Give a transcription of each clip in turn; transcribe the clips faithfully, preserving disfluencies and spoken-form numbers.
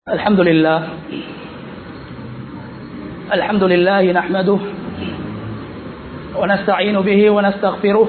الحمد لله الحمد لله نحمده ونستعين به ونستغفره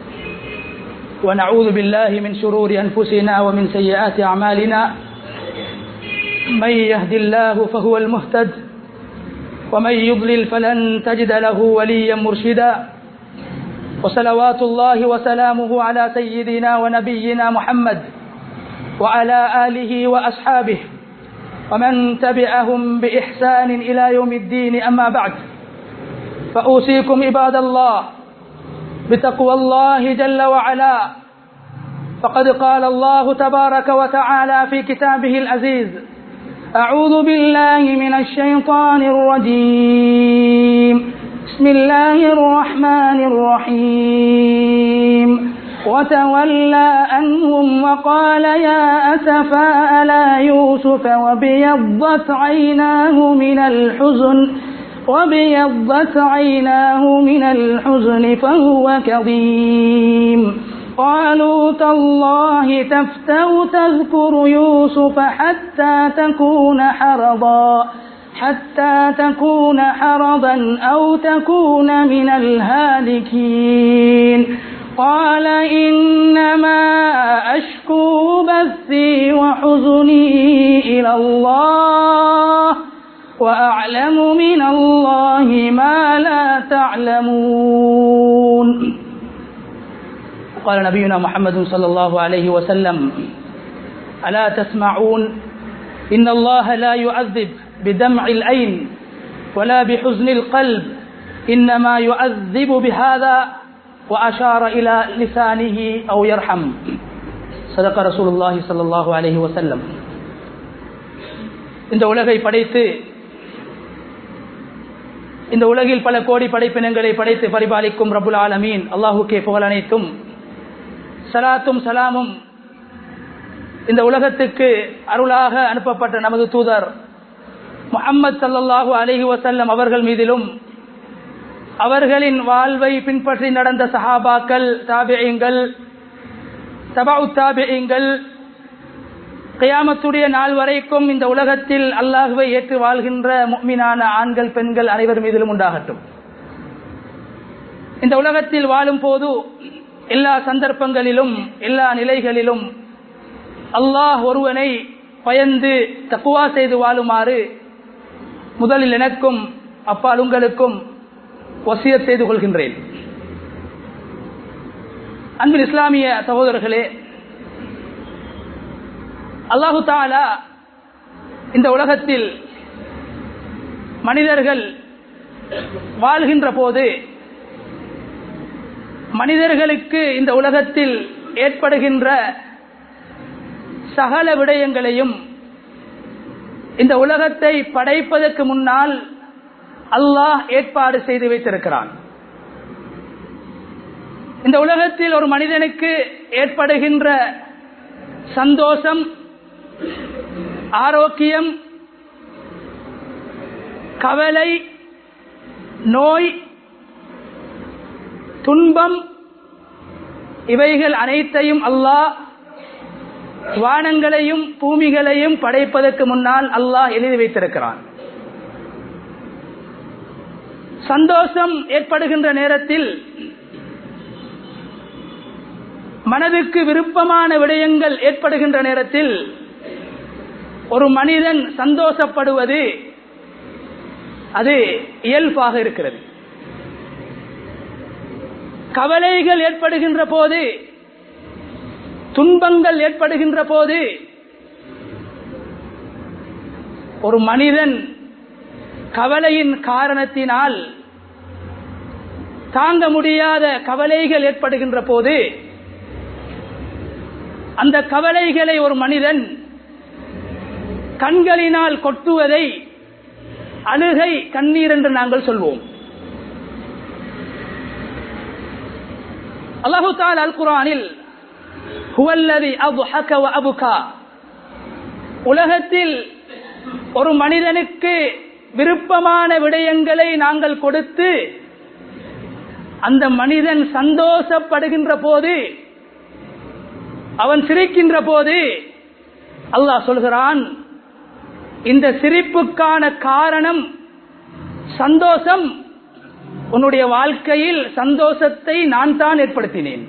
ونعوذ بالله من شرور أنفسنا ومن سيئات أعمالنا. من يهد الله فهو المهتد ومن يضلل فلن تجد له وليا مرشدا. وصلوات الله وسلامه على سيدنا ونبينا محمد وعلى آله وأصحابه ومن تبعهم بإحسان إلى يوم الدين. أما بعد، فأوصيكم عباد الله بتقوى الله جل وعلا، فقد قال الله تبارك وتعالى في كتابه العزيز: أعوذ بالله من الشيطان الرجيم، بسم الله الرحمن الرحيم. وتولى عنهم وقال يا أسفى على يوسف وابيضت عيناه من الحزن وابيضت عيناه من الحزن فهو كظيم. قالوا تالله تفتأ تذكر يوسف حتى تكون حرضا حتى تكون حرضا أو تكون من الهالكين. قال إنما أشكو بثي وحزني إلى الله وأعلم من الله ما لا تعلمون. قال نبينا محمد صلى الله عليه وسلم: ألا تسمعون إن الله لا يعذب بدمع العين ولا بحزن القلب، إنما يعذب بهذا، وأشار إلى لسانه أو يرحم. صدق رسول الله صلى الله عليه وسلم. இந்த உலகை படைத்து இந்த உலகில் பல கோடி படைப்பினங்களை படைத்து பரிபாலிக்கும் ரப்புல் ஆலமீன் அல்லாஹுக்கே புகழ் அனைத்தும். சலாத்தும் சலாமும் இந்த உலகத்துக்கு அருளாக அனுப்பப்பட்ட நமது தூதர் முஹம்மது ஸல்லல்லாஹு அலைஹி வஸல்லம் அவர்கள் மீதிலும், அவர்களின் வாழ்வை பின்பற்றி நடந்த சஹாபாக்கள், தாபிஈன்கள், தபஉ தாபிஈன்கள், கியாமத்துடைய நாள் வரைக்கும் இந்த உலகத்தில் அல்லாஹ்வை ஏற்று வாழ்கின்ற முஃமினான ஆண்கள் பெண்கள் அனைவர் மீதிலும் உண்டாகட்டும். இந்த உலகத்தில் வாழும் போது எல்லா சந்தர்ப்பங்களிலும் எல்லா நிலைகளிலும் அல்லாஹ் ஒருவனை பயந்து தக்வா செய்து வாழுமாறு முதலில் எனக்கும் அப்பால் உங்களுக்கும் வசியத் செய்து கொள்கின்றேன். அன்பின் இஸ்லாமிய சகோதரர்களே, அல்லாஹு தஆலா இந்த உலகத்தில் மனிதர்கள் வாழ்கின்ற போது மனிதர்களுக்கு இந்த உலகத்தில் ஏற்படுகின்ற சகல விடயங்களையும் இந்த உலகத்தை படைப்பதற்கு முன்னால் அல்லாஹ் ஏற்பாடு செய்து வைத்திருக்கிறான். இந்த உலகத்தில் ஒரு மனிதனுக்கு ஏற்படுகின்ற சந்தோஷம், ஆரோக்கியம், கவலை, நோய், துன்பம், இவைகள் அனைத்தையும் அல்லாஹ் வானங்களையும் பூமிகளையும் படைப்பதற்கு முன்னால் அல்லாஹ் எழுதி வைத்திருக்கிறான். சந்தோஷம் ஏற்படுகின்ற நேரத்தில் மனதுக்கு விருப்பமான விடயங்கள் ஏற்படுகின்ற நேரத்தில் ஒரு மனிதன் சந்தோஷப்படுவது அது இயல்பாக இருக்கிறது. கவலைகள் ஏற்படுகின்ற போது, துன்பங்கள் ஏற்படுகின்ற போது ஒரு மனிதன் கவலையின் காரணத்தினால் தாங்க முடியாத கவலைகள் ஏற்படுகின்ற போது அந்த கவலைகளை ஒரு மனிதன் கண்களினால் கொட்டுவதை அழுகை, கண்ணீர் என்று நாங்கள் சொல்வோம். அல்லாஹு தஆலா அல் குர்ஆனில் ஹுவல்லதி அத்ஹக வ அப்கா, உலகத்தில் ஒரு மனிதனுக்கு விருப்பமான விடயங்களை நாங்கள் கொடுத்து அந்த மனிதன் சந்தோஷப்படுகின்ற போது, அவன் சிரிக்கின்ற போது அல்லாஹ் சொல்கிறான், இந்த சிரிப்புக்கான காரணம் சந்தோஷம். உன்னுடைய வாழ்க்கையில் சந்தோஷத்தை நான் தான் ஏற்படுத்தினேன்.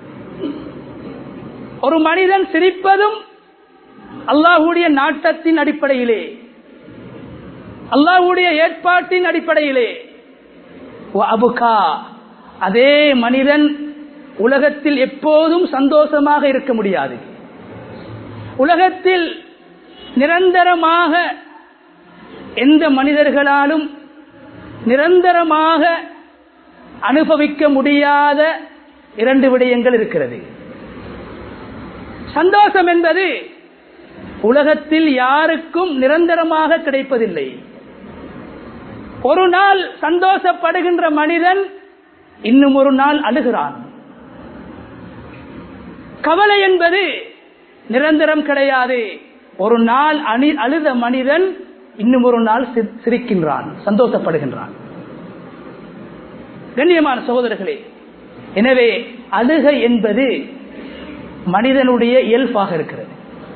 ஒரு மனிதன் சிரிப்பதும் அல்லாஹ்வுடைய நாட்டத்தின் அடிப்படையிலே, அல்லாஹ்வுடைய ஏற்பாட்டின் அடிப்படையிலே. அபுகா, அதே மனிதன் உலகத்தில் எப்போதும் சந்தோஷமாக இருக்க முடியாது. உலகத்தில் நிரந்தரமாக எந்த மனிதர்களாலும் நிரந்தரமாக அனுபவிக்க முடியாத இரண்டு விடயங்கள் இருக்கிறது. சந்தோஷம் என்பது உலகத்தில் யாருக்கும் நிரந்தரமாக கிடைப்பதில்லை. ஒரு நாள் சந்தோஷப்படுகின்ற மனிதன் இன்னும் ஒரு நாள் அழுகிறான். கவலை என்பது நிரந்தரம் கிடையாது. ஒரு நாள் அணி அழுத மனிதன் இன்னும் ஒரு நாள் சிரிக்கின்றான், சந்தோஷப்படுகின்றான். கண்ணியமான சகோதரர்களே, எனவே அழுகை என்பது மனிதனுடைய இயல்பாக இருக்கிறது.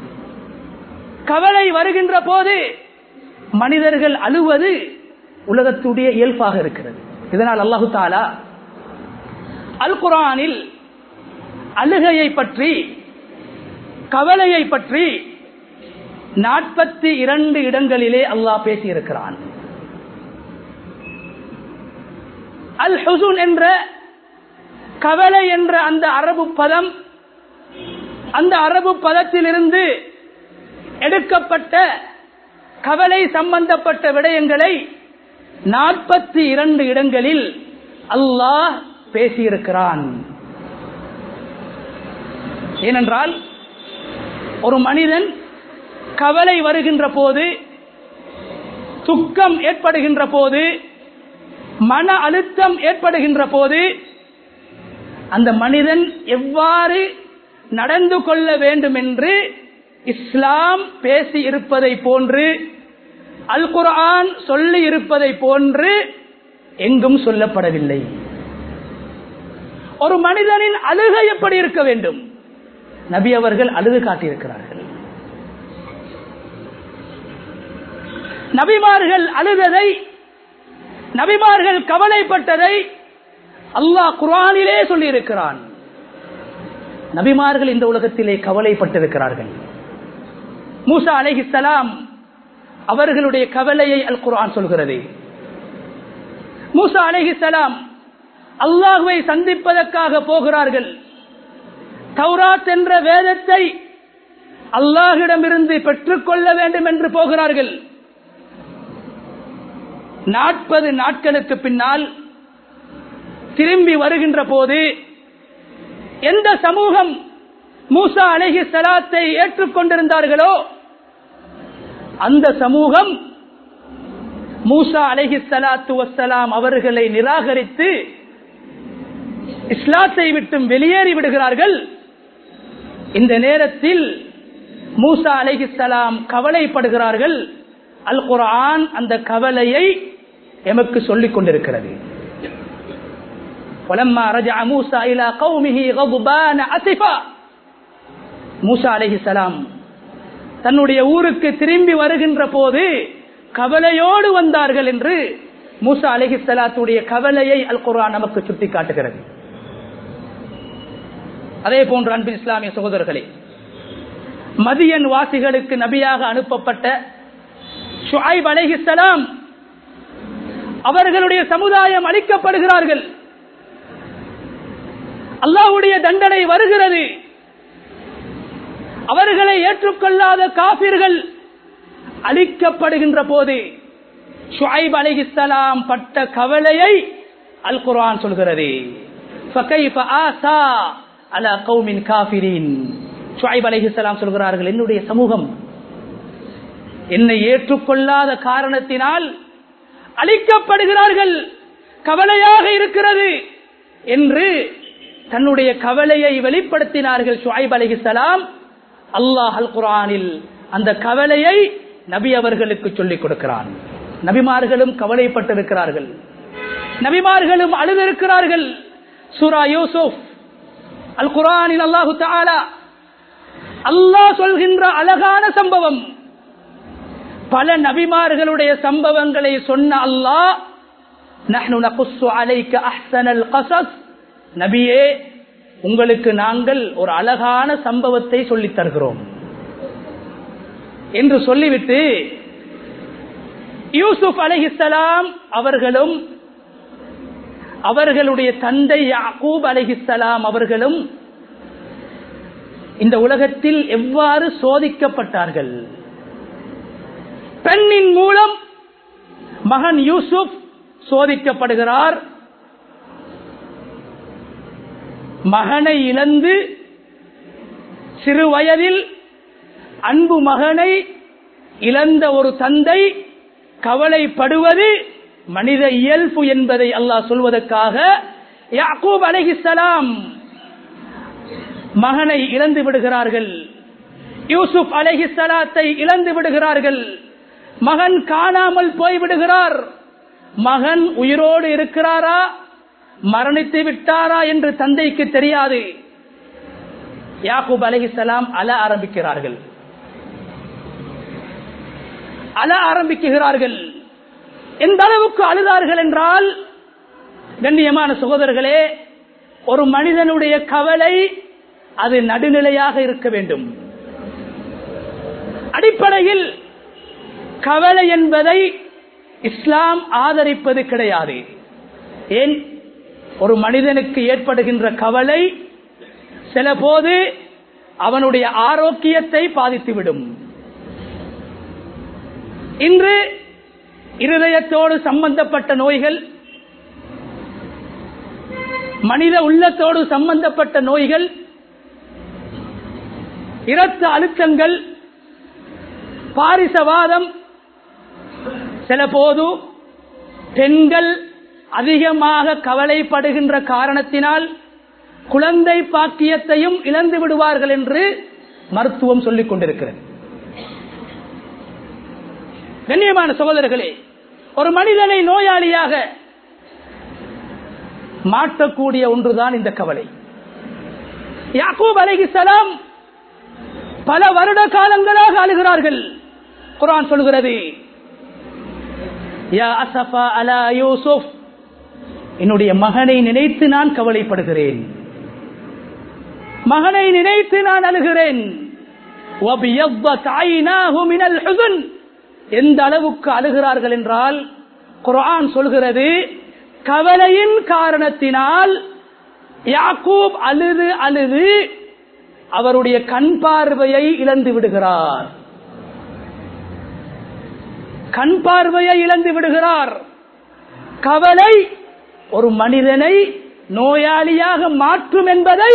கவலை வருகின்ற போது மனிதர்கள் அழுவது உலகத்துடைய இயல்பாக இருக்கிறது. இதனால் அல்லாஹு தஆலா அல் குர்ஆனில் அழுகையை பற்றி, கவலையை பற்றி நாற்பத்தி இரண்டு இடங்களிலே அல்லாஹ் பேசியிருக்கிறான். அல் ஹுசூன் என்ற கவலை என்ற அந்த அரபு பதம், அந்த அரபு பதத்திலிருந்து எடுக்கப்பட்ட கவலை சம்பந்தப்பட்ட விடயங்களை நாற்பத்தி இரண்டு இடங்களில் அல்லாஹ் பேசியிருக்கிறான். ஏனென்றால் ஒரு மனிதன் கவலை வருகின்ற போது, துக்கம் ஏற்படுகின்ற போது, மன அழுத்தம் ஏற்படுகின்ற போது அந்த மனிதன் எவ்வாறு நடந்து கொள்ள வேண்டும் என்று இஸ்லாம் பேசி இருப்பதை போன்று, அல் குர்ஆன் சொல்லி இருப்பதை போன்று எங்கும் சொல்லப்படவில்லை. ஒரு மனிதனின் அழுகை எப்படி இருக்க வேண்டும், நபி அவர்கள் அழுது காட்டியிருக்கிறார்கள். நபிமார்கள் அழுததை, நபிமார்கள் கவலைப்பட்டதை அல்லாஹ் குர்ஆனிலே சொல்லி இருக்கிறான். நபிமார்கள் இந்த உலகத்திலே கவலைப்பட்டிருக்கிறார்கள். மூசா அலைஹிஸ்ஸலாம் அவர்களுடைய கவலையை அல் குர்ஆன் சொல்கிறது. மூசா அலைஹிஸ்ஸலாம் அல்லாஹ்வை சந்திப்பதற்காக போகிறார்கள். தௌராத் என்ற வேதத்தை அல்லாஹ்விடமிருந்து பெற்றுக்கொள்ள வேண்டும் என்று போகிறார்கள். நாற்பது நாட்களுக்கு பின்னால் திரும்பி வருகின்ற போது எந்த சமூகம் மூசா அலைஹிஸ்ஸலாத்தை ஏற்றுக்கொண்டிருந்தார்களோ அந்த சமூகம் மூசா அலைஹிஸ்ஸலாத்து வஸ்ஸலாம் அவர்களை நிராகரித்து இஸ்லாத்தை விட்டு வெளியேறி விடுகிறார்கள். இந்த நேரத்தில் மூசா அலைஹிஸ்ஸலாம் கவலைப்படுகிறார்கள். அல் குர்ஆன் அந்த கவலையை எமக்கு சொல்லிக் கொண்டிருக்கிறது. வலம்மா ரஜஅ மூசா இலா கௌமிஹி கத்பான அஸிஃபா, மூசா அலைஹிஸ்ஸலாம் தன்னுடைய ஊருக்கு திரும்பி வருகின்ற போது கவலையோடு வந்தார்கள் என்று மூசா அலைஹிஸ்ஸலாத்துடைய கவலையை அல் குர்ஆன் நமக்கு சுட்டிக்காட்டுகிறது. அதே போன்று அன்பின் இஸ்லாமிய சகோதரர்களே, மதியன் வாசிகளுக்கு நபியாக அனுப்பப்பட்ட ஷுஐப் அலைஹிஸ்ஸலாம் அவர்களுடைய சமுதாயம் அழிக்கப்படுகிறார்கள். அல்லாஹ்வுடைய தண்டனை வருகிறது. அவர்களை ஏற்றுக்கொள்ளாத காபிர்கள் அழிக்கப்படுகின்ற போது ஷுஐப் அலைஹிஸ்ஸலாம் பட்ட கவலையை அல் குர்ஆன் சொல்கிறது. ஃபகைஃப ஆஸா அலா கௌமின் காஃபிரின். ஷுஐப் அலைஹிஸ்ஸலாம் சொல்கிறார்கள், என்னுடைய சமூகம் என்னை ஏற்றுக்கொள்ளாத காரணத்தினால் அழிக்கப்படுகிறார்கள், கவலையாக இருக்கிறது என்று தன்னுடைய கவலையை வெளிப்படுத்தினார்கள் ஷுஐப் அலைஹிஸ்ஸலாம். அல்லாஹ் அல் குர்ஆனில் அந்த கவலையை நபி அவர்களுக்கு சொல்லிக் கொடுக்கிறான். நபிமார்களும் கவலைப்பட்டிருக்கிறார்கள், நபிமார்களும் அழுதிருக்கிறார்கள். சூரா யூசுப் அல் குர்ஆனில் அல்லாஹு தஆலா அல்லாஹ் சொல்கின்ற அழகான சம்பவம், பல நபிமார்களுடைய சம்பவங்களை சொன்ன அல்லாஹ் நஹ்னு நகுஸ்ஸு அலைக அஹ்ஸனல் கஸஸ், நபியே உங்களுக்கு நாங்கள் ஒரு அழகான சம்பவத்தை சொல்லித் தருகிறோம் என்று சொல்லிவிட்டு யூசுப் அலைஹிஸ்ஸலாம் அவர்களும் அவர்களுடைய தந்தை யாக்கூப் அலைஹிஸ்ஸலாம் அவர்களும் இந்த உலகத்தில் எவ்வாறு சோதிக்கப்பட்டார்கள். பெண்ணின் மூலம் மகன் யூசுப் சோதிக்கப்படுகிறார். மகனை இழந்து சிறு வயதில் அன்பு மகனை இழந்த ஒரு தந்தை கவலைப்படுவது மனித இயல்பு என்பதை அல்லாஹ் சொல்வதற்காக யாக்கூப் அலைஹிஸ்ஸலாம் மகனை இழந்து விடுகிறார்கள். யூசுப் அலைஹிஸ்ஸலாத்தை இழந்து விடுகிறார்கள். மகன் காணாமல் போய்விடுகிறார். மகன் உயிரோடு இருக்கிறாரா மரணித்து விட்டாரா என்று தந்தைக்கு தெரியாது. யாக்கூப் அலைஹிஸ்ஸலாம் அழ ஆரம்பிக்கிறார்கள் அழ ஆரம்பிக்கிறார்கள் எந்த அளவுக்கு அழுதார்கள் என்றால், கண்ணியமான சகோதரர்களே, ஒரு மனிதனுடைய கவலை அது நடுநிலையாக இருக்க வேண்டும். அடிப்படையில் கவலை என்பதை இஸ்லாம் ஆதரிப்பது கிடையாது. ஏன்? ஒரு மனிதனுக்கு ஏற்படுகின்ற கவலை சில போது அவனுடைய ஆரோக்கியத்தை பாதித்துவிடும். இன்று இருதயத்தோடு சம்பந்தப்பட்ட நோய்கள், மனித உள்ளத்தோடு சம்பந்தப்பட்ட நோய்கள், இரத்த அழுத்தங்கள், பாரிசவாதம், சில போது பெண்கள் அதிகமாக கவலைப்படுகின்ற காரணத்தினால் குழந்தை பாக்கியத்தையும் இழந்து விடுவார்கள் என்று மருத்துவம் சொல்லிக் கொண்டிருக்கிறது. கண்ணியமான சகோதரர்களே, ஒரு மனிதனை நோயாளியாக மாற்றக்கூடிய ஒன்றுதான் இந்த கவலை. யாக்கூப் அலைஹிஸ்ஸலாம் பல வருட காலங்களாக அழுகிறார்கள். குர்ஆன் சொல்கிறது, யா அஸஃபா அலா யூசுப், என்னுடைய மகனை நினைத்து நான் கவலைப்படுகிறேன், மகனை நினைத்து நான் அழுகிறேன். வபியضت عيناه من الحزن, எந்த அளவுக்கு அழுகிறார்கள் என்றால் குர்ஆன் சொல்கிறது, கவலையின் காரணத்தினால் யாக்கூப் அழுது அழுது அவருடைய கண் பார்வையை இழந்து விடுகிறார். கண் பார்வையை இழந்து விடுகிறார். கவலை ஒரு மனிதனை நோயாளியாக மாற்றும் என்பதை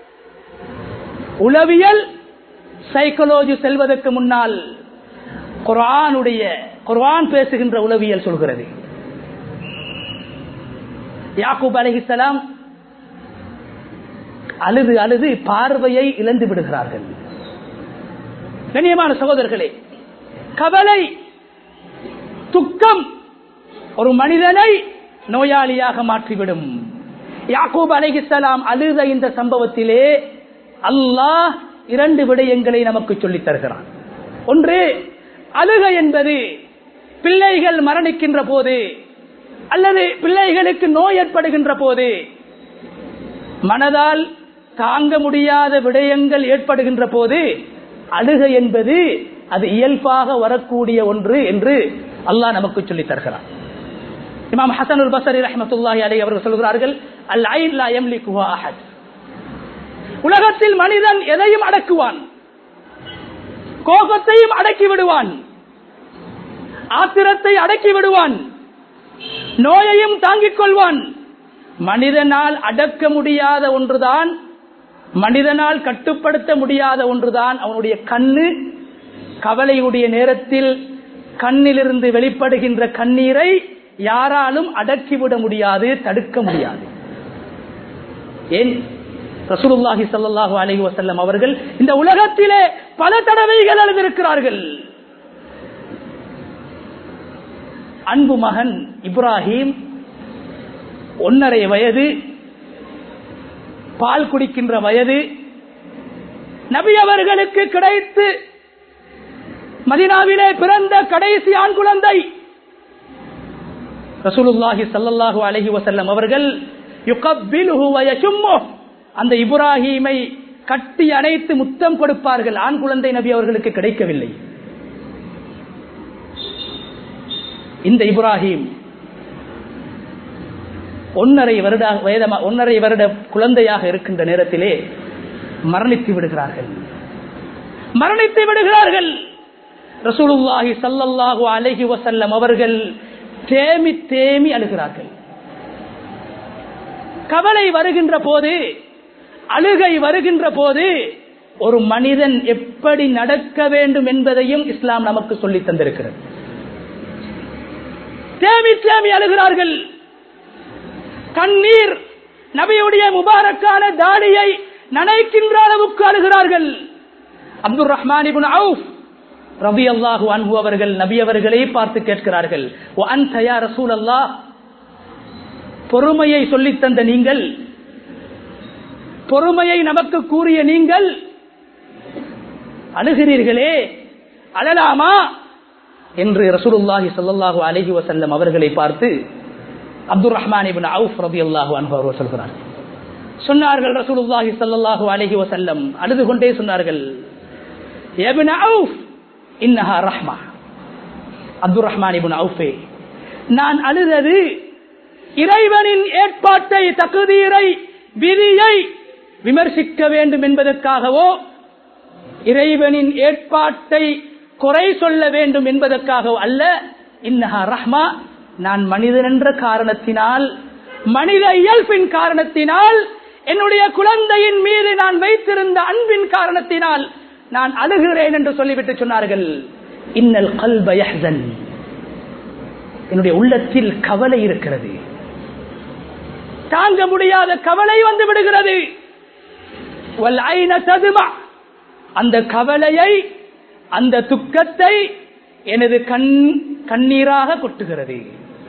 உளவியல் சைக்காலஜி செல்வதற்கு முன்னால் குர்ஆனுடைய குர்ஆன் பேசுகின்ற உளவியல் சொல்கிறது. யாக்கூப் அலைஹிஸ்ஸலாம் அழுது அழுது பார்வையை இழந்து விடுகிறார்கள். கண்ணியமான சகோதரர்களே, கவலை, துக்கம் ஒரு மனிதனை நோயாளியாக மாற்றிவிடும். யாக்கூப் அலைஹிஸ்ஸலாம் அழுத இந்த சம்பவத்திலே அல்லாஹ் இரண்டு விடயங்களை நமக்கு சொல்லித் தருகிறான். ஒன்று, அழுகை என்பது பிள்ளைகள் மரணிக்கின்ற போது அல்லது பிள்ளைகளுக்கு நோய் ஏற்படுகின்ற போது, மனதால் தாங்க முடியாத விடயங்கள் ஏற்படுகின்ற போது அழுகை என்பது அது இயல்பாக வரக்கூடிய ஒன்று என்று அல்லாஹ் நமக்கு சொல்லித் தருகிறான். இமாம் ஹஸனுல் பஸரி ரஹ்மத்துல்லாஹி அலைஹி அவர்கள் சொல்கிறார்கள், அல் ஐன் லா யம்லிகுஹா அஹத், உலகத்தில் மனிதன் எதையும் அடக்குவான், கோபத்தையும் அடக்கி விடுவான், ஆத்திரத்தை அடக்கி விடுவான், நோயையும் தாங்கிக் கொள்வான். மனிதனால் அடக்க முடியாத ஒன்றுதான், மனிதனால் கட்டுப்படுத்த முடியாத ஒன்றுதான் அவனுடைய கண்ணு. கவலையுடைய நேரத்தில் கண்ணிலிருந்து வெளிப்படுகின்ற கண்ணீரை யாராலும் அடக்கிவிட முடியாது, தடுக்க முடியாது. ஏன்? ரசூலுல்லாஹி ஸல்லல்லாஹு அலைஹி வஸல்லம் அவர்கள் இந்த உலகத்திலே பல தடவைகள் அழுதிருக்கிறார்கள். அன்பு மகன் இப்ராஹிம் ஒன்னரை வயது, பால் குடிக்கின்ற வயது, நபி அவர்களுக்கு கிடைத்து மதீனாவிலே பிறந்த கடைசி ஆண் குழந்தை ரசூலுல்லாஹி ஸல்லல்லாஹு அலைஹி வஸல்லம் அவர்கள் யுகப்பிலுஹு வ யஷும்முஹு, அந்த இப்ராஹீமை கட்டி அணைத்து முத்தம் கொடுப்பார்கள். ஆண் குழந்தை நபி அவர்களுக்கு கிடைக்கவில்லை. இந்த இப்ராஹிம் ஒன்னரை வருட வயதமா ஒன்னரை வருட குழந்தையாக இருக்கின்ற நேரத்திலே மரணித்து விடுகிறார்கள் மரணித்து விடுகிறார்கள் ரசூலுல்லாஹி ஸல்லல்லாஹு அலைஹி வஸல்லம் அவர்கள் தேமி தேமி அழுகிறார்கள். கவலை வருகின்ற போது, அழுகை வருகின்ற போது ஒரு மனிதன் எப்படி நடக்க வேண்டும் என்பதையும் இஸ்லாம் நமக்கு சொல்லி தந்திருக்கிறது. தேமி தேமி அழுகிறார்கள். கண்ணீர் நபியுடைய முபாரக்கான தாடியை நனைக்கின்ற அளவுக்கு அழுகிறார்கள். அப்துர் ரஹ்மான் இப்னு அவுஃப் ரலியல்லாஹு அன்ஹு அவர்கள் நபி அவர்களை பார்த்து கேட்கிறார்கள், வ அன்த யா ரசூலல்லாஹ், பொறுமையை சொல்லித் தந்த நீங்கள், பொறுமையை நமக்கு கூறிய நீங்கள் அழுகிறீர்களே, அழலாமா என்று ரசூலுல்லாஹி ஸல்லல்லாஹு அலைஹி வஸல்லம் அவர்களை பார்த்து அப்துர் ரஹ்மான் இப்னு அவுஃப் ரலியல்லாஹு அன்ஹு அவர்கள் சொல்கிறார்கள். சொன்னார்கள் ரசூலுல்லாஹி ஸல்லல்லாஹு அலைஹி வஸல்லம் அழுது கொண்டே சொன்னார்கள், இப்னு அவுஃப் இன்னஹா ரஹ்மா. அப்துர் ரஹ்மான் இப்னு அவுஃபே, நான் அழுதது இறைவனின் ஏற்பாட்டை, தக்தீரை, விதியை விமர்சிக்க வேண்டும் என்பதற்காகவோ, இறைவனின் ஏற்பாட்டை குறை சொல்ல வேண்டும் என்பதற்காகவோ அல்ல. இன்னஹா ரஹ்மா, நான் மனிதன் என்ற காரணத்தினால், மனித இயல்பின் காரணத்தினால், என்னுடைய குழந்தையின் மீது நான் வைத்திருந்த அன்பின் காரணத்தினால் நான் அழுகிறேன் என்று சொல்லிவிட்டு சொன்னார்கள், இன்னல் கல்ப யஹ்ஸன், என்னுடைய உள்ளத்தில் கவலை இருக்கிறது, தாங்க முடியாத கவலை வந்து விடுகிறது. வல் ஐன ததுமா, அந்த கவலையை, அந்த துக்கத்தை எனது கண் கண்ணீராக கொட்டுகிறது.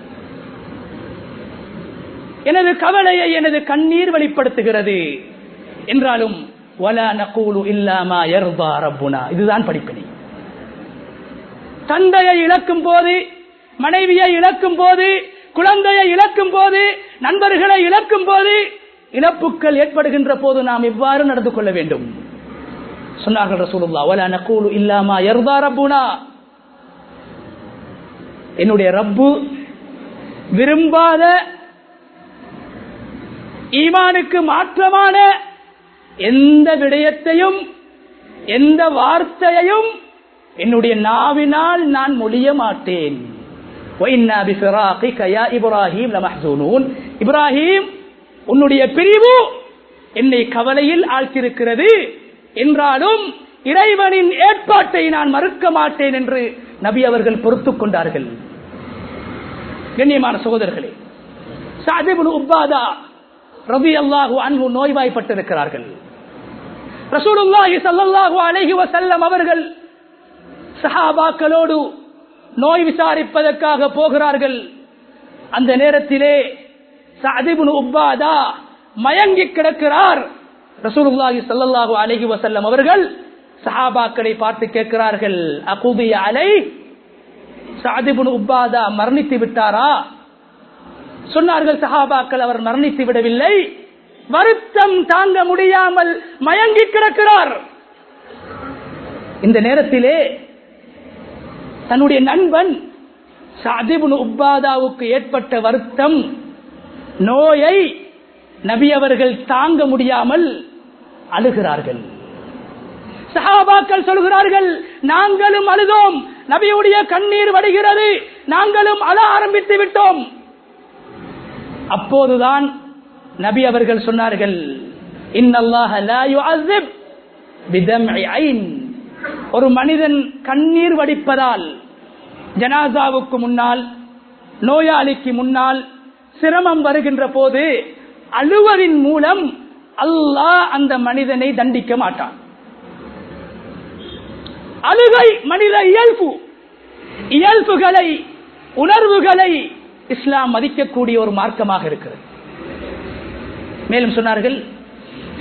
எனது கவலையை எனது கண்ணீர் வெளிப்படுத்துகிறது. என்றாலும் வலா நகூலு இல்லா மா யர்தா ரப்புனா, இதுதான் படிப்பினை. தந்தையை இழக்கும் போது, மனைவியை இழக்கும் போது, குழந்தையை இழக்கும் போது, நண்பர்களை இழக்கும் போது, இழப்புக்கள் ஏற்படுகின்ற போது நாம் இவ்வாறு நடந்து கொள்ள வேண்டும். சொன்னார்கள் ரசூலுல்லாஹ், வலா நகூலு இல்லா மா யர்தா ரப்புனா, என்னுடைய ரப்பு விரும்பாத, ஈமானுக்கு மாற்றமான எந்த விடயத்தையும், எந்த வார்த்தையையும் என்னுடைய நாவினால் நான் மொழிய மாட்டேன். இப்ராஹிம், உன்னுடைய பிரிவு என்னை கவலையில் ஆழ்த்திருக்கிறது, என்றாலும் இறைவனின் ஏற்பாட்டை நான் மறுக்க மாட்டேன் என்று நபி அவர்கள் பொறுத்துக் கொண்டார்கள். கண்ணியமான சகோதரர்களே, சஅத் இப்னு உபாதா ரலியல்லாஹு அன்ஹு நோய்வாய்ப்பட்டிருக்கிறார்கள். ரசூலுல்லாஹி ஸல்லல்லாஹு அலைஹி வஸல்லம் அவர்கள் சஹாபாக்களோடு நோய் விசாரிப்பதற்காக போகிறார்கள். அந்த நேரத்திலே சஅத் இப்னு உபாதா மயங்கி கிடக்கிறார். ரசூலுல்லாஹி ஸல்லல்லாஹு அலைஹி வஸல்லம் அவர்கள் சஹாபாக்களை பார்த்து கேட்கிறார்கள், அகுதி அலை, சஅத் இப்னு உபாதா மரணித்து விட்டாரா? சொன்னார்கள் சஹாபாக்கள், அவர் மரணித்து விடவில்லை, வருத்தம் தாங்க முடியாமல் மயங்கி கிடக்கிறார். இந்த நேரத்திலே தன்னுடைய நண்பன் சஅத் இப்னு உபாதாவுக்கு ஏற்பட்ட வருத்தம், நோயை நபி அவர்கள் தாங்க முடியாமல் அழுகிறார்கள். சஹாபாக்கள் சொல்கிறார்கள், நாங்களும் அழுதோம், நபியுடைய கண்ணீர் வடிகிறது, நாங்களும் அழ ஆரம்பித்து விட்டோம். அப்போதுதான் நபி அவர்கள் சொன்னார்கள், இன்னல்லாஹ லா யுஅஸிப் பிதம்இ ஐன், ஒரு மனிதன் கண்ணீர் வடிப்பதால், ஜனாசாவுக்கு முன்னால், நோயாளிக்கு முன்னால் சிரமம் வருகின்ற போது அழுவதின் மூலம் அல்லாஹ் அந்த மனிதனை தண்டிக்க மாட்டான். அழுகை மனித இயல்பு, இயல்புகளை, உணர்வுகளை இஸ்லாம் மதிக்கக்கூடிய ஒரு மார்க்கமாக இருக்கிறது. மேலும் சொன்னார்கள்,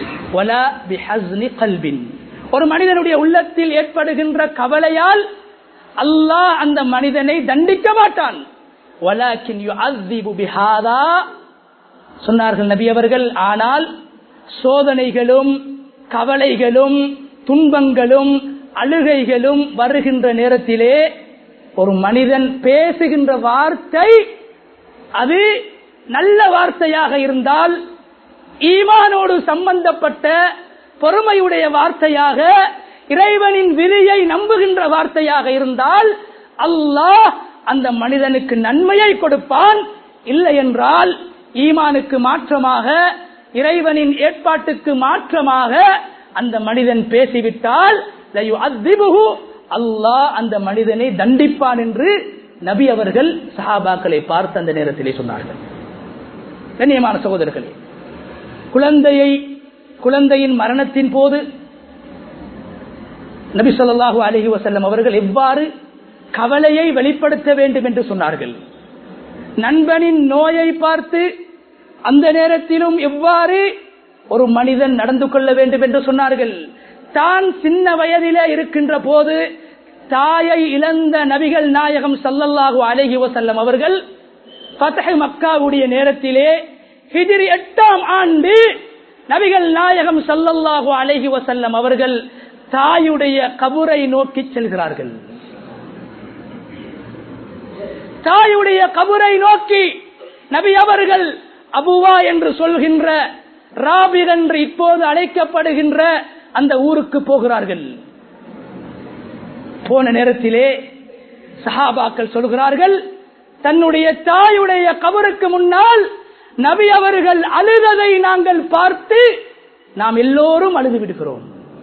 வலா பிஹஸ்னி கல்பின், ஒரு மனிதனுடைய உள்ளத்தில் ஏற்படுகின்ற கவலையால் அல்லாஹ் அந்த மனிதனை தண்டிக்க மாட்டான். வலாக்கின் யுஅذிபு பிஹாதா சொன்னார்கள் நபி அவர்கள். ஆனால் சோதனைகளும் கவலைகளும் துன்பங்களும் அழுகைகளும் வருகின்ற நேரத்திலே ஒரு மனிதன் பேசுகின்ற வார்த்தை அது நல்ல வார்த்தையாக இருந்தால், ஈமானோடு சம்பந்தப்பட்ட பொறுமையுடைய வார்த்தையாக, இறைவனின் விதியை நம்புகின்ற வார்த்தையாக இருந்தால் அல்லாஹ் அந்த மனிதனுக்கு நன்மையை கொடுப்பான். இல்லை என்றால் ஈமானுக்கு மாற்றமாக, இறைவனின் ஏற்பாட்டுக்கு மாற்றமாக அந்த மனிதன் பேசிவிட்டால் அல்லாஹ் அந்த மனிதனை தண்டிப்பான் என்று நபி அவர்கள் சஹாபாக்களை பார்த்து அந்த நேரத்திலே சொன்னார்கள். கண்ணியமான சகோதரர்களே, குழந்தையை குழந்தையின் மரணத்தின் போது நபி ஸல்லல்லாஹு அலைஹி வஸல்லம் அவர்கள் எவ்வாறு கவலையை வெளிப்படுத்த வேண்டும் என்று சொன்னார்கள். நண்பனின் நோயை பார்த்து அந்த நேரத்திலும் எவ்வாறு ஒரு மனிதன் நடந்து கொள்ள வேண்டும் என்று சொன்னார்கள். தான் சின்ன வயதிலே இருக்கின்ற போது தாயை இழந்த நபிகள் நாயகம் ஸல்லல்லாஹு அலைஹி வஸல்லம் அவர்கள் ஃபத்ஹ் மக்காவுடைய நேரத்திலே ஹிஜ்ரி எட்டாம் ஆண்டு நபிகள் நாயகம் ஸல்லல்லாஹு அலைஹி வஸல்லம் அவர்கள் தாயுடைய கபரை நோக்கி செல்கிறார்கள். தாயுடைய கபரை நோக்கி நபி அவர்கள் அபுவா என்று சொல்கின்ற ராபிக் என்று இப்போது அழைக்கப்படுகின்ற அந்த ஊருக்கு போகிறார்கள். போன நேரத்திலே சஹாபாக்கள் சொல்கிறார்கள், தன்னுடைய தாயுடைய கபருக்கு முன்னால் நபி அவர்கள் அழுததை நாங்கள் பார்த்து நாம் எல்லோரும் அழுது விடுகிறோம்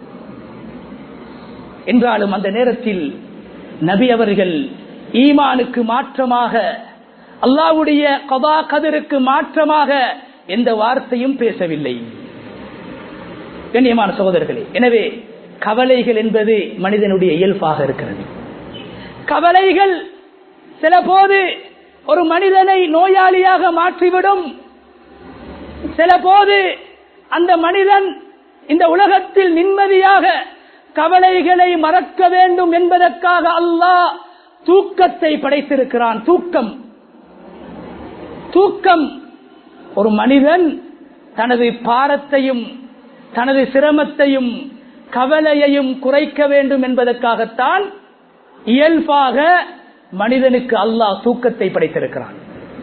என்றாலும் அந்த நேரத்தில் நபி அவர்கள் ஈமானுக்கு மாற்றமாக, அல்லாஹ்வுடைய கதா கதருக்கு மாற்றமாக எந்த வார்த்தையும் பேசவில்லை. கண்ணியமான சகோதரர்களே, எனவே கவலைகள் என்பது மனிதனுடைய இயல்பாக இருக்கிறது. கவலைகள் சில போது ஒரு மனிதனை நோயாளியாக மாற்றிவிடும். சில போது அந்த மனிதன் இந்த உலகத்தில் நிம்மதியாக கவலைகளை மறக்க வேண்டும் என்பதற்காக அல்லாஹ் தூக்கத்தை படைத்திருக்கிறான். தூக்கம் தூக்கம் ஒரு மனிதன் தனது பாரத்தையும் தனது சிரமத்தையும் கவலையையும் குறைக்க வேண்டும் என்பதற்காகத்தான் இயல்பாக மனிதனுக்கு அல்லாஹ் தூக்கத்தை படைத்திருக்கிறான்.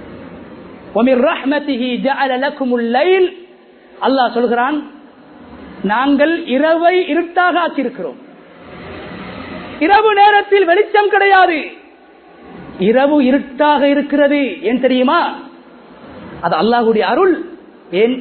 அல்லாஹ் சொல்கிறான், நாங்கள் இரவை இருட்டாக ஆக்கியிருக்கிறோம். இரவு நேரத்தில் வெளிச்சம் கிடையாது. இரவு இருட்டாக இருக்கிறது. ஏன் தெரியுமா? அது அல்லாஹ்வுடைய அருள். ஏன்?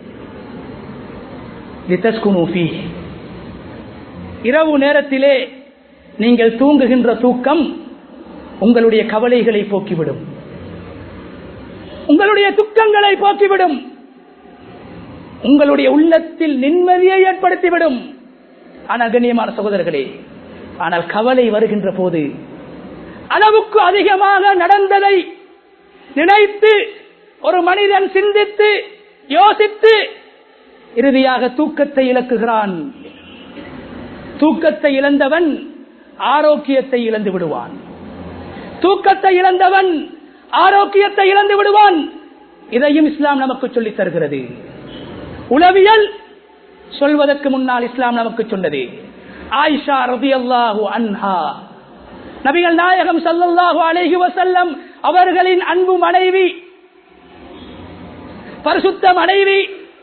இரவு நேரத்திலே நீங்கள் தூங்குகின்ற தூக்கம் உங்களுடைய கவலைகளை போக்கிவிடும், உங்களுடைய துக்கங்களை போக்கிவிடும், உங்களுடைய உள்ளத்தில் நிம்மதியை ஏற்படுத்திவிடும். ஆனால் கண்ணியமான சகோதரர்களே, ஆனால் கவலை வருகின்ற போது அளவுக்கு அதிகமாக நடந்ததை நினைத்து ஒரு மனிதன் சிந்தித்து யோசித்து இறுதியாக தூக்கத்தை இழக்குகிறான். தூக்கத்தை இழந்தவன் ஆரோக்கியத்தை இழந்து விடுவான். தூக்கத்தை இழந்தவன் ஆரோக்கியத்தை இழந்து விடுவான். இதையும் இஸ்லாம் நமக்கு சொல்லித் தருகிறது. உளவியல் சொல்வதற்கு முன்னால் இஸ்லாம் நமக்கு சொன்னது. ஆயிஷா ரலியல்லாஹு அன்ஹா, நபிகள் நாயகம் ஸல்லல்லாஹு அலைஹி வஸல்லம் அவர்களின் அன்பு மனைவி, பரிசுத்த மனைவி,